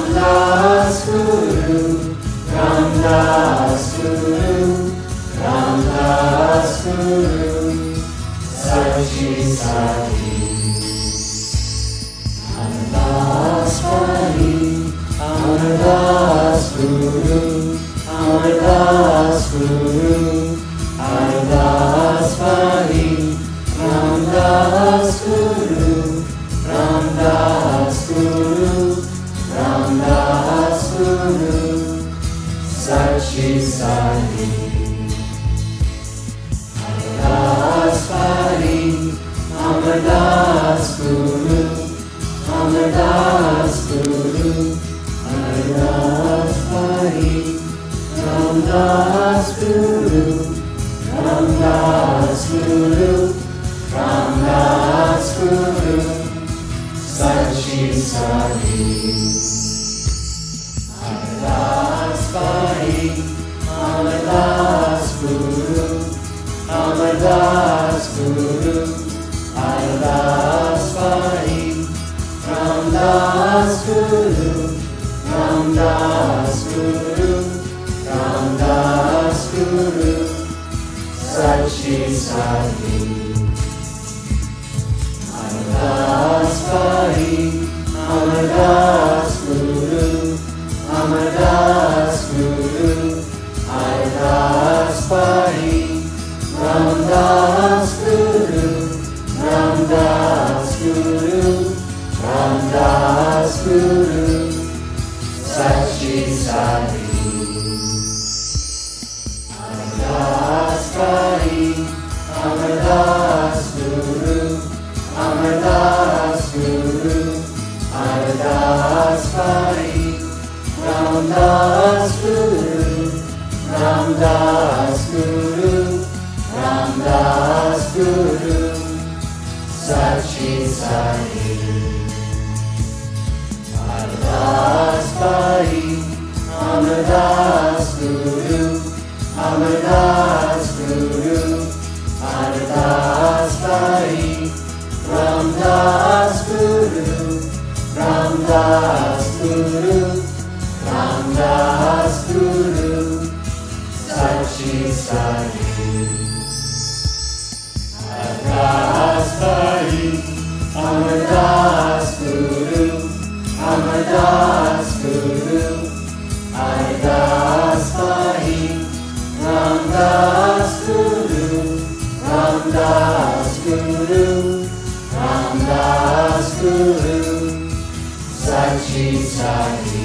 Ramdas Guru, Ramdas Guru, Ramdas Guru, Sachi Sati. Amardas Pari, Amardas Guru, Amardas Guru, Amardas Pari, Ramdas Guru, Ramdas Guru, Ramdas Guru, Sachi Sati. Amardas Pari, Amardas Guru, Amardas Guru, Amardas Pari, Ramdas Guru, Ramdas Guru, Ramdas Guru, Sachi Sati. Amardas Pari, Amardas Guru, Amardas Guru, Amardas Pari, Ramdas Guru, Ramdas Guru, Ramdas Guru, Sachi Sati. Amardas Pari, Amardas Guru, Amardas Guru, Amardas Pari, Ramdas Guru, Ramdas Guru, Ramdas Guru, Sachi Sati. Amardas Pari, Amardas Guru, Amardas Guru, Amardas Pari, Ramdas Guru, Ramdas Guru, Ramdas Guru, Sachi Sati. Amardas Pari, Amardas Guru, Amardas Guru, Amardas Pari, Ramdas Guru, Ramdas Guru, Ramdas Guru, Sachi Sati. Amardas Pari, Amardas Guru, Amardas Guru, Amardas Pari, Ramdas Guru, Ramdas Guru, Ramdas Guru, Sachi Sati.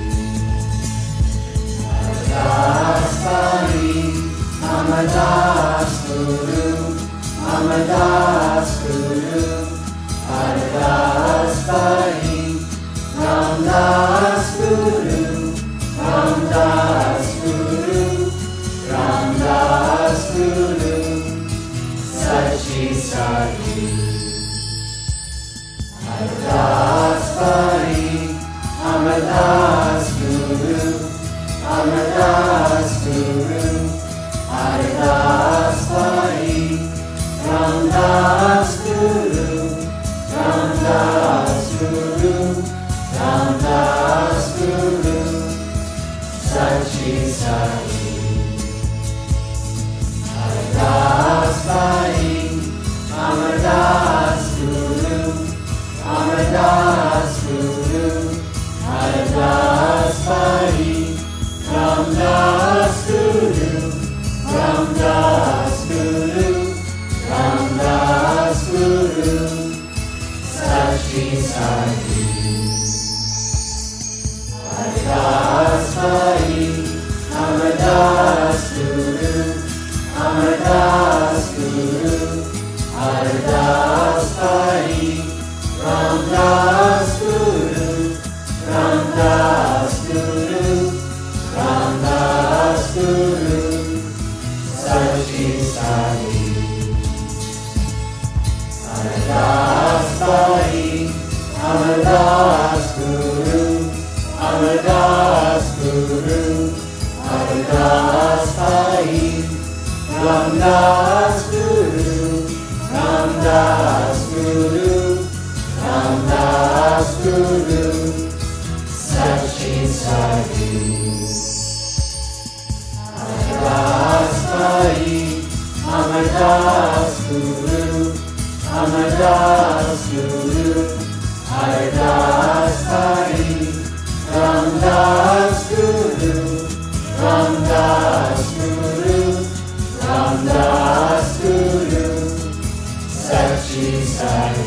Amardas Pari, Amardas Guru, Amardas Guru, Amardas Pari, Ramdas Guru, Ramdas Guru, Ramdas Guru, Sachi Sati. Amardas Pari, Amardas Guru, Amardas Guru, Amardas Pari, Ramdas Guru, Ramdas Guru, Ramdas Guru, Sachi Sati. Amardas Pari, Amardas Guru, Amardas Guru, Amardas Pari, Ramdas Guru, Ramdas Guru, Ramdas Guru, Sachi Sati. Amardas Pari, Amardas Guru, Amardas Guru, Amardas Pari, Ramdas Guru, Ramdas Amardas Pai, Amardas Guru, Amardas Guru, Amardas Pai, Ramdas Guru, Ramdas Guru, Ramdas Guru, Sachi Sai.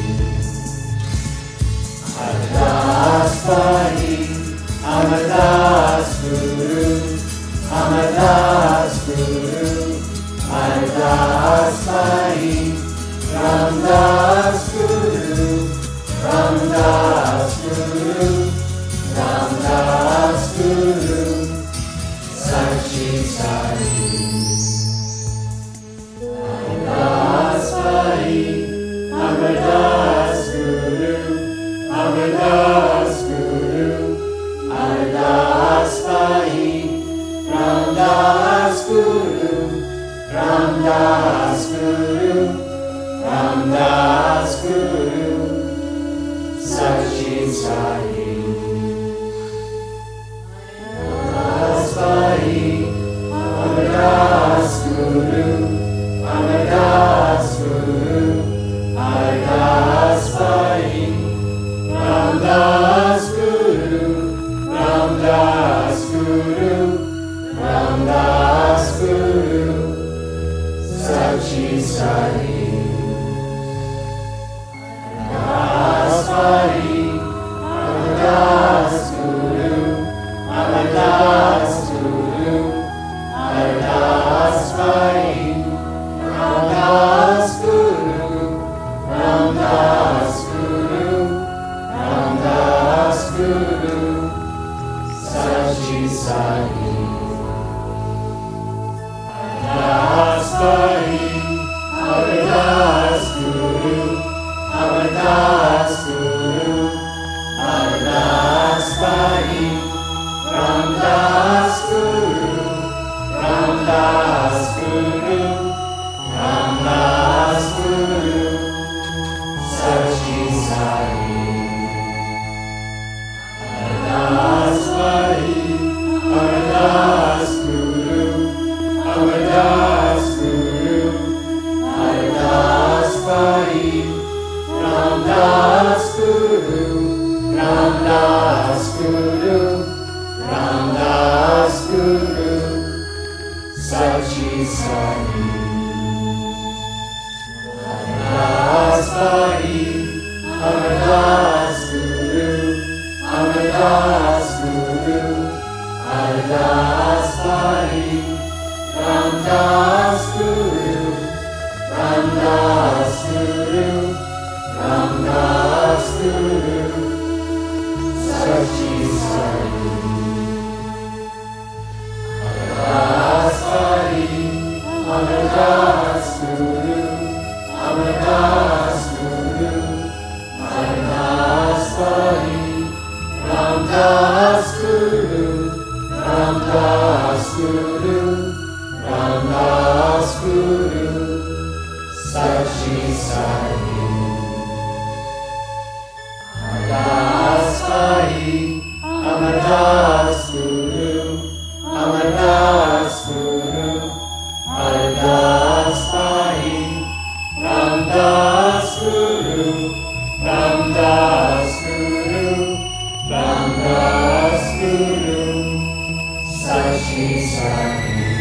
Amardas Pai, Amardas Guru, Amardas Guru, Amardas Pai, Ramdas Guru, Ramdas Guru, Ramdas Guru, Sachi Sai. Amardas Pai, Amardas Guru, Amardas Guru, Amardas Pai, Ramdas Guru, Ramdas Guru, Ramdas Guru, Sachi Sai. Amardas Pai, Amardas Guru, Amardas Guru, Amardas Pai, Ramdas Guru, Ramdas Guru, Ramdas Guru, Sachi Sai. Amardas Pai, Amardas Guru, Amardas Guru, Amardas Pai, Ramdas Guru, Ramdas Guru, Ramdas Guru, Sachi Sai. Amardas Pai, Amardas Guru, Amardas Guru, Amardas Pai, Ramdas Guru, Ramdas Guru, Ramdas Guru, Sachi Sai. Amardas Pai, Amardas Guru, Amardas Guru, Amardas Pai, Ramdas Guru, Ramdas Guru, Ramdas Guru, Sachi Sai. Amardas Pai, Amardas Guru, Amardas Guru, Amardas Pai, Ramdas Guru, Ramdas Guru, Ramdas Guru, Sachi Sai. Amardas Pai, Amardas Guru, Amardas Guru, Amardas Pai, Ramdas Guru, Ramdas Guru, Ramdas Guru, Sachi Sai. Amardas Pai, Amardas Guru, Amardas Guru, Amardas Pai, Ramdas Guru, Ramdas Guru, Ramdas Guru, Sachi Sai.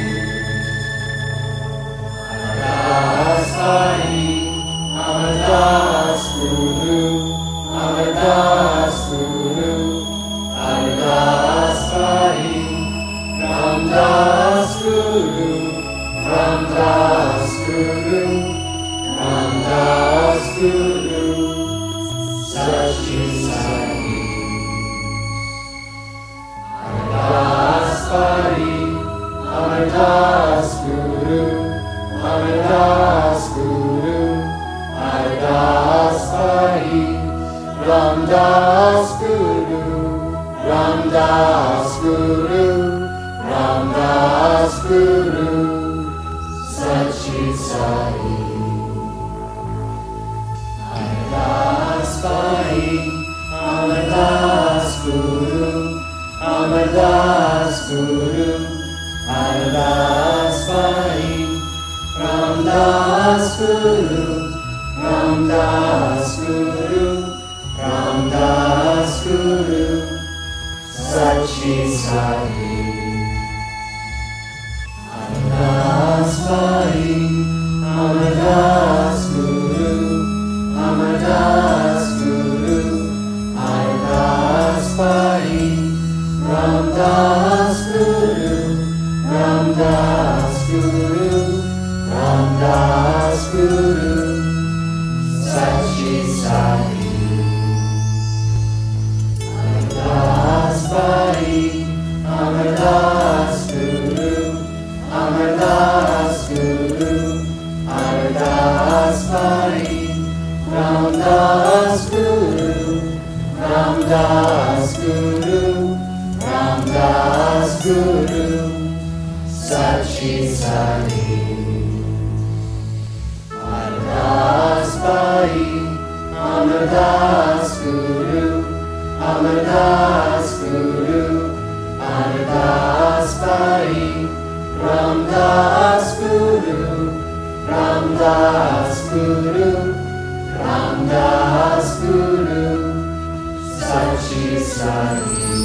Amardas Pai, Amardas Guru, Amardas Guru, Amardas Pai, Ramdas Guru, Ramdas Guru, Ramdas Guru, Sachi Sai. Amardas Pai, Amardas Guru, Amardas Guru, Amardas Pai, Ramdas Guru, Ramdas Guru, Ramdas Guru, Sachi Sai. Amardas Pai, Amardas Guru, Amardas Guru, Ardas Pai, Ramdas Guru, Ramdas Guru, Ramdas Guru, Sachi Sai. Amardas Pai, Amardas Guru, Amardas Guru, Ardas Pai, Ramdas Guru, Ramdas Guru, Ramdas Guru, Sachi Sai. Amardas Pai, Amardas Guru, Amardas Guru, Ardas Pai, Ramdas Guru, Ramdas Guru, Ramdas Guru, Sachi Sai. Amardas Pai, Amardas Guru, Amardas Guru, Ardas Pai, Ramdas Guru, Ramdas Guru, Ramdas Guru, Sachi Sai.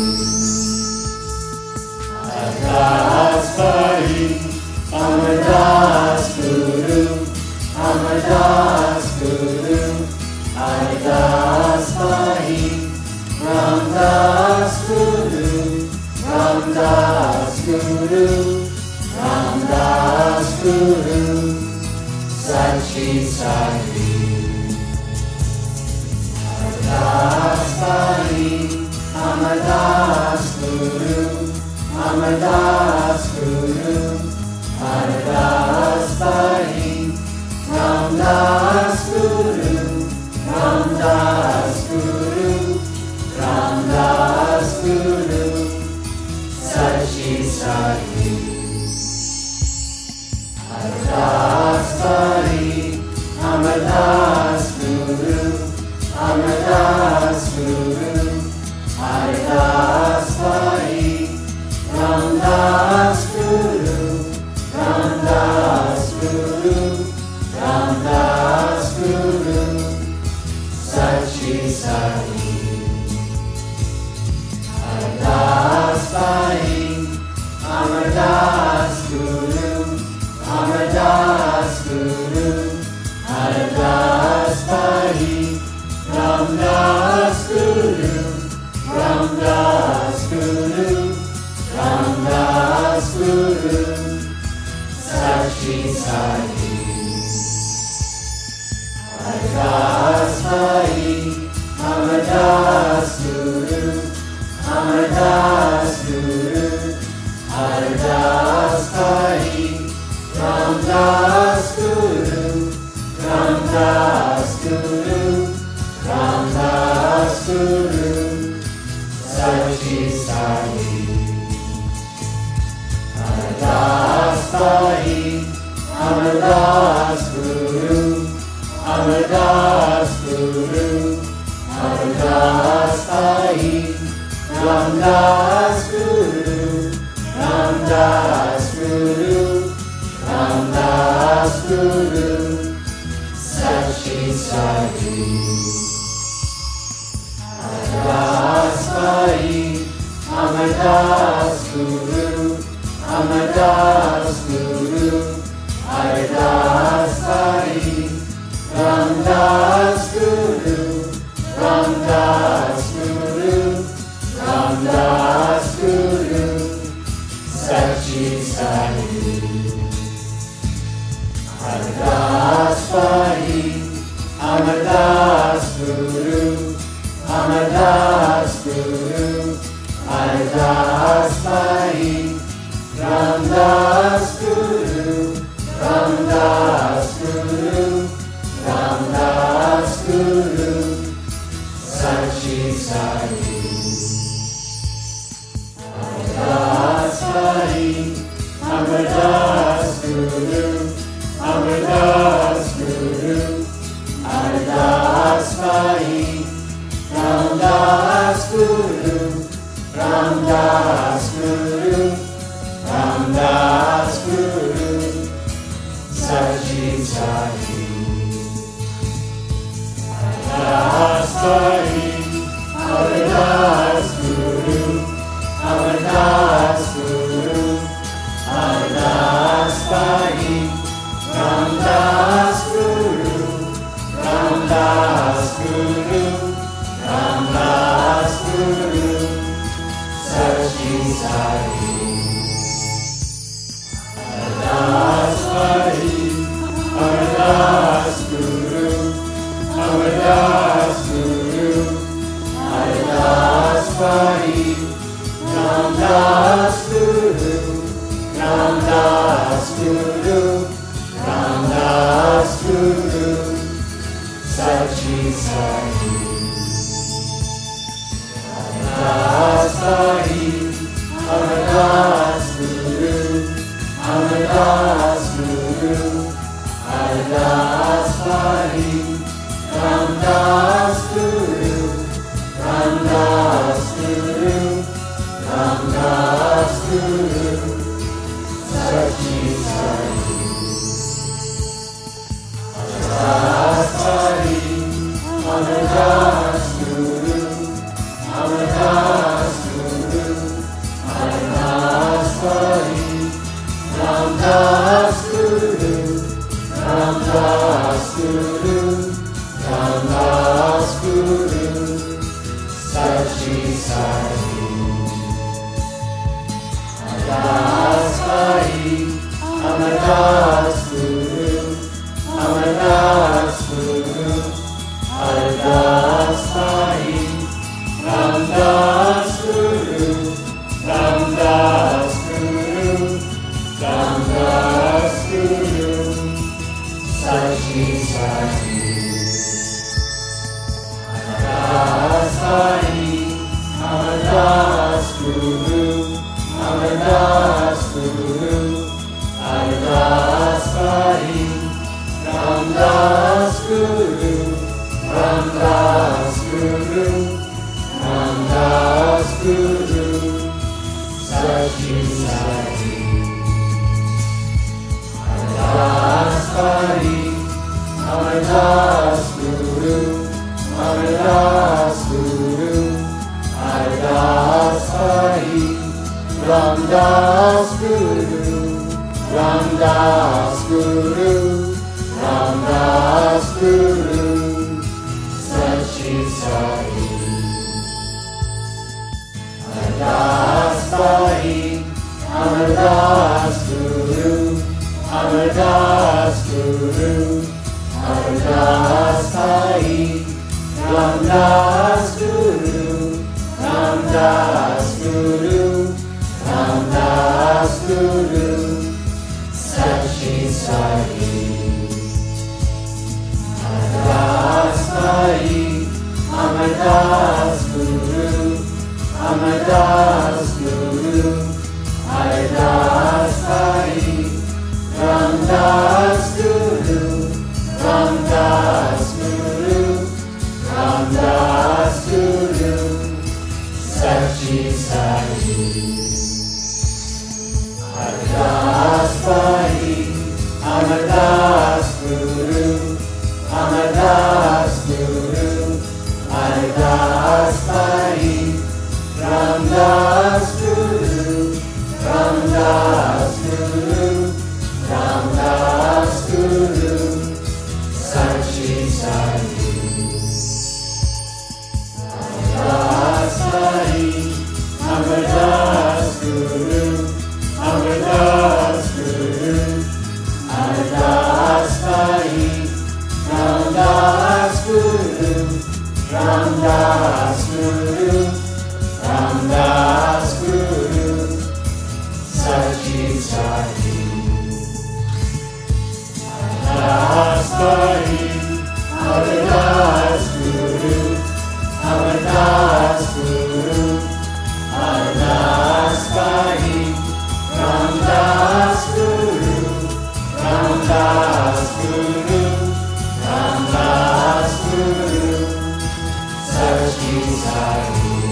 Amardas Pai, Amardas Guru, Amardas Guru, Ardas Pai, Ramdas Guru, Ramdas Guru, Ramdas Guru, Sachi Sai. Amardas Pai, Amardas Guru, Amardas Guru, Ardas Pai, Ramdas Guru, Ramdas Guru, Ramdas Guru, Sachi Sai. Amardas Pai, Amardas Guru, Amardas Guru, Ardas Pai, Ramdas Guru, Ramdas Guru, Ramdas Guru, Sachi Sai. Amardas Pai, Amardas Guru, Amardas Guru, Ardas Pai, Ramdas Guru, Ramdas Guru, Ramdas Guru, Sachi Sai. Amardas Pai, Amardas Guru, Amardas Guru, Ardas Pai, Ramdas Guru, Ramdas Guru, Ramdas Guru, Sachi Sai. Amardas Pai, Amardas Guru, Amardas Guru, Ardas Pai, Ramdas Guru, Ramdas Guru, Ramdas Guru, Sachi Sai. Amardas Pai, Amardas Guru, Amardas Guru, Ardas Pai, Ramdas Guru, Ramdas Guru, Ramdas Guru, Sachi Sai. Amardas Pai, Amardas Guru, Amardas Guru, Ardas Pai, Ramdas Guru, Bhai, Amardas Guru, Amardas Guru, Amardas Bhai, Ramdas Guru, Ramdas Guru, Ramdas Guru, Sachi Sai. Amardas Bhai, Amardas Guru, Amardas Guru, Amardas Bhai, Ramdas Guru, Ramdas Guru, Ramdas Guru, Sachi Sai. Amardas Bhai, Amardas Guru, Amardas Guru, Amardas Bhai, Ramdas Guru, Ramdas Guru, Ramdas Guru, Sachi Sai. Amardas Bhai, Amardas Guru, Amardas Guru, Amardas Bhai, Ramdas Guru, Ramdas Guru, Ramdas Guru, Sachi Sai. Amardas Bhai, Amardas Guru, Amardas Guru, Amardas Bhai, Ramdas Guru, Ramdas Guru, Ramdas Guru, Sachi Sai. Amardas Bhai, Amardas Guru, Amardas Guru, Amardas Bhai, Ramdas Guru, Ramdas Guru, Ramdas Guru, Sachi Sai. Amardas Bhai, Amardas Guru, Amardas Guru, Amardas Bhai, Ramdas Guru, Ramdas Guru, Ramdas Guru, Sachi Sai. Amardas Bhai, Amardas Guru, Amardas Guru, Amardas Bhai, Ramdas Guru, Ramdas Guru, Ramdas Guru, Sachi Sai. Amardas Bhai, Amardas Guru, Amardas Guru, Amardas Bhai, Ramdas Guru, Ramdas Guru, Ramdas Guru, Sachi Sai. Amardas Bhai, Amardas Guru, Amardas Guru, Amardas Bhai, Ramdas Guru, Ramdas Guru, Ramdas Guru, Sachi Sai. Amardas Bhai, Amardas Guru, Amardas Guru, Amardas Bhai, Ramdas Guru, Ramdas Guru, Ramdas Guru, Sachi Sai. Amardas Bhai, Amardas Guru, Amardas Guru, Amardas Bhai, Ramdas Guru, Ramdas Guru, Ramdas Guru, Sachi Sai.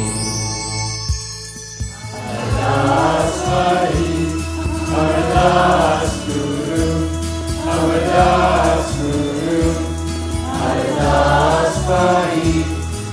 Amardas Bhai, Amardas Guru, Amardas Guru, Amardas Bhai,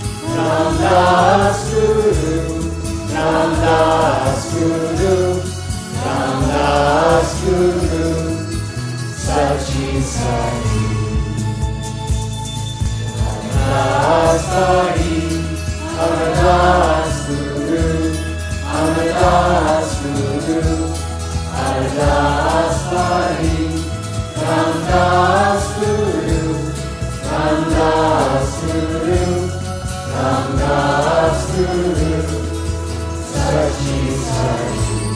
Amardas Hari, Amardas Guru, Amardas Guru, Amardas Hari, Ramdas Guru, Ramdas Guru, Ramdas Guru, Sachi Sai.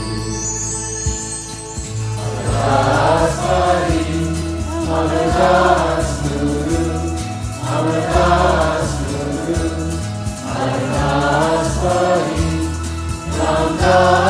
Amardas Hari, Amardas Guru, Amardas Guru, Amardas Hari, Ramdas